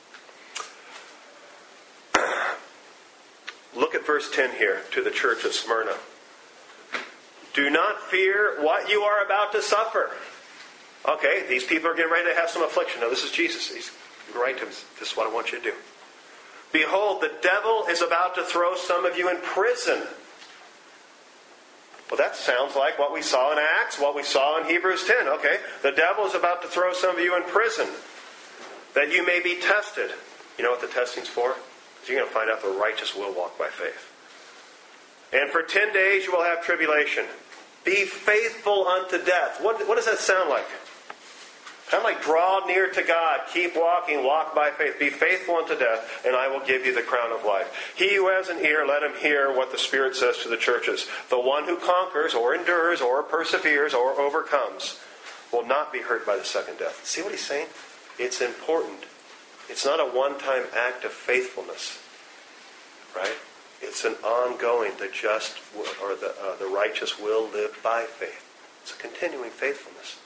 Look at verse 10 here to the church of Smyrna. Do not fear what you are about to suffer. Okay, these people are getting ready to have some affliction. Now this is Jesus. He's right to him. This is what I want you to do. Behold, the devil is about to throw some of you in prison. Well, that sounds like what we saw in Acts, what we saw in Hebrews 10. Okay, the devil is about to throw some of you in prison, that you may be tested. You know what the testing's for? Because you're going to find out the righteous will walk by faith. And for 10 days you will have tribulation. Be faithful unto death. What does that sound like? Kind of like draw near to God. Keep walking. Walk by faith. Be faithful unto death, and I will give you the crown of life. He who has an ear, let him hear what the Spirit says to the churches. The one who conquers, or endures, or perseveres, or overcomes, will not be hurt by the second death. See what he's saying? It's important. It's not a one-time act of faithfulness. Right? It's an ongoing, the just or the righteous will live by faith. It's a continuing faithfulness.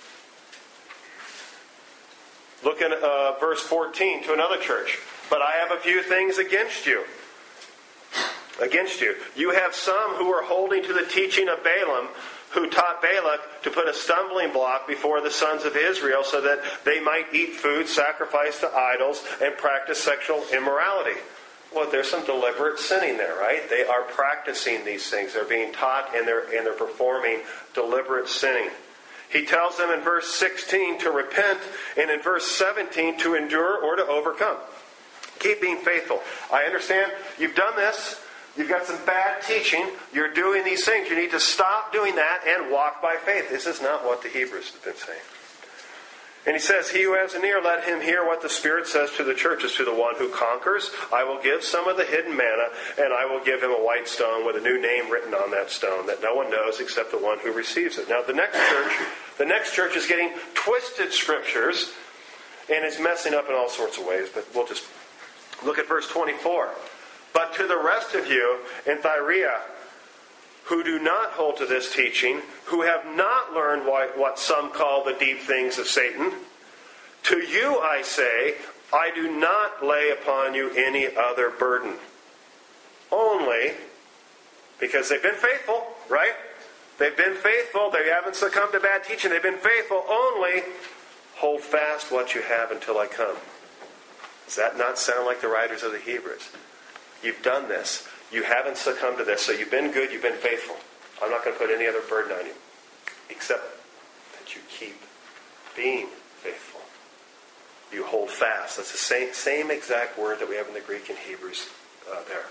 Look at verse 14 to another church. But I have a few things against you. Against you. You have some who are holding to the teaching of Balaam, who taught Balak to put a stumbling block before the sons of Israel so that they might eat food sacrificed to idols and practice sexual immorality. Well, there's some deliberate sinning there, right? They are practicing these things. They're being taught and they're performing deliberate sinning. He tells them in verse 16 to repent, and in verse 17 to endure or to overcome. Keep being faithful. I understand you've done this. You've got some bad teaching. You're doing these things. You need to stop doing that and walk by faith. This is not what the Hebrews have been saying. And he says, he who has an ear, let him hear what the Spirit says to the churches. To the one who conquers, I will give some of the hidden manna, and I will give him a white stone with a new name written on that stone that no one knows except the one who receives it. Now the next church is getting twisted scriptures and is messing up in all sorts of ways. But we'll just look at verse 24. But to the rest of you in Thyatira, who do not hold to this teaching, who have not learned what some call the deep things of Satan, to you I say, I do not lay upon you any other burden. Only, because they've been faithful, right? They've been faithful. They haven't succumbed to bad teaching. They've been faithful. Only, hold fast what you have until I come. Does that not sound like the writers of the Hebrews? You've done this. You haven't succumbed to this, so you've been good, you've been faithful. I'm not going to put any other burden on you, except that you keep being faithful. You hold fast. That's the same exact word that we have in the Greek and Hebrews there.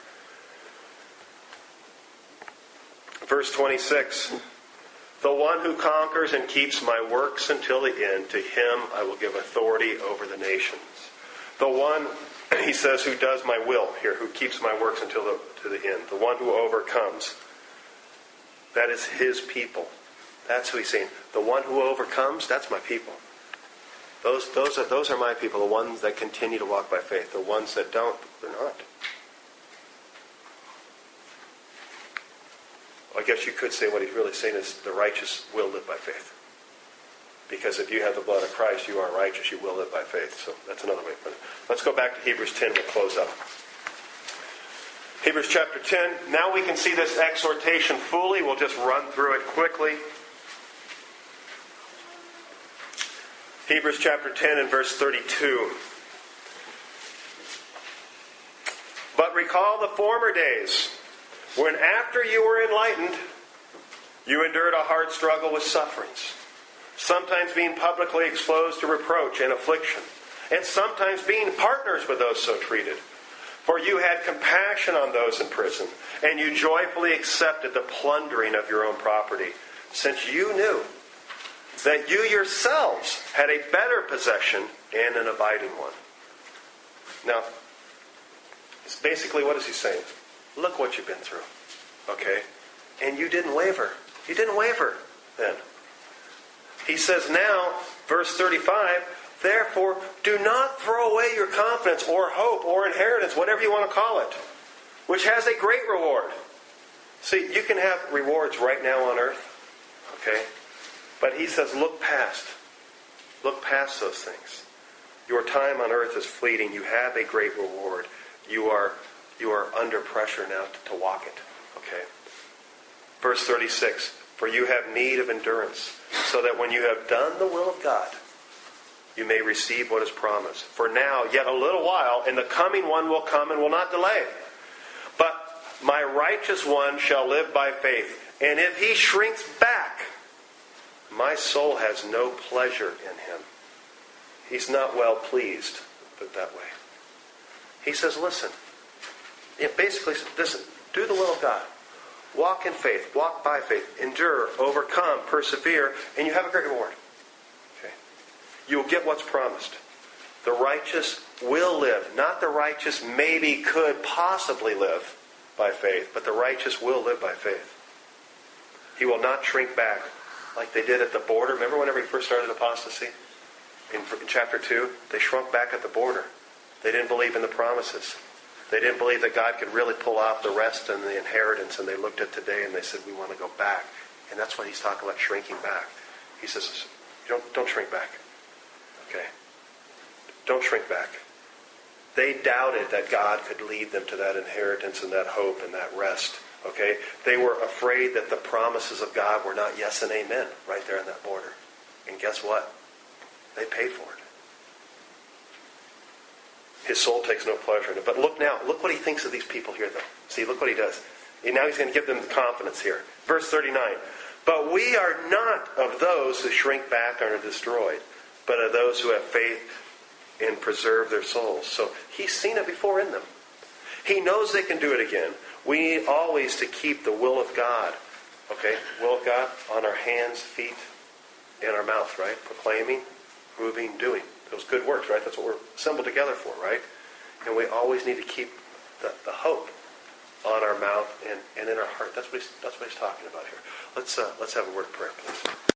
Verse 26, the one who conquers and keeps my works until the end, to him I will give authority over the nations. The one, he says, who does my will here, who keeps my works until to the end. The one who overcomes. That is his people. That's who he's saying. The one who overcomes, that's my people. Those are my people. The ones that continue to walk by faith. The ones that don't, they're not. I guess you could say what he's really saying is the righteous will live by faith. Because if you have the blood of Christ, you are righteous. You will live by faith. So that's another way. But let's go back to Hebrews 10. We'll close up. Hebrews chapter 10. Now we can see this exhortation fully. We'll just run through it quickly. Hebrews chapter 10 and verse 32. But recall the former days, when after you were enlightened, you endured a hard struggle with sufferings, sometimes being publicly exposed to reproach and affliction, and sometimes being partners with those so treated. For you had compassion on those in prison, and you joyfully accepted the plundering of your own property, since you knew that you yourselves had a better possession and an abiding one. Now, it's basically, what is he saying? Look what you've been through. Okay? And you didn't waver. You didn't waver then. He says now, verse 35, therefore, do not throw away your confidence or hope or inheritance, whatever you want to call it, which has a great reward. See, you can have rewards right now on earth. Okay? But he says, look past. Look past those things. Your time on earth is fleeting. You have a great reward. You are under pressure now to walk it. Okay? Verse 36, for you have need of endurance, so that when you have done the will of God, you may receive what is promised. For now, yet a little while, and the coming one will come and will not delay. But my righteous one shall live by faith. And if he shrinks back, my soul has no pleasure in him. He's not well pleased, put it that way. He says, listen. It basically says, listen, do the will of God. Walk in faith. Walk by faith. Endure. Overcome. Persevere. And you have a great reward. Okay? You will get what's promised. The righteous will live. Not the righteous maybe could possibly live by faith, but the righteous will live by faith. He will not shrink back like they did at the border. Remember whenever he first started apostasy? In chapter 2, they shrunk back at the border. They didn't believe in the promises. They didn't believe that God could really pull off the rest and the inheritance. And they looked at today and they said, we want to go back. And that's what he's talking about, shrinking back. He says, don't shrink back. Okay? Don't shrink back. They doubted that God could lead them to that inheritance and that hope and that rest. Okay? They were afraid that the promises of God were not yes and amen right there on that border. And guess what? They paid for it. His soul takes no pleasure in it. But look now. Look what he thinks of these people here, though. See, look what he does. And now he's going to give them confidence here. Verse 39. But we are not of those who shrink back and are destroyed, but of those who have faith and preserve their souls. So he's seen it before in them. He knows they can do it again. We need always to keep the will of God, okay, will of God on our hands, feet, and our mouth, right? Proclaiming, moving, doing. Those good works, right? That's what we're assembled together for, right? And we always need to keep the hope on our mouth and in our heart. That's what he's talking about here. Let's have a word of prayer, please.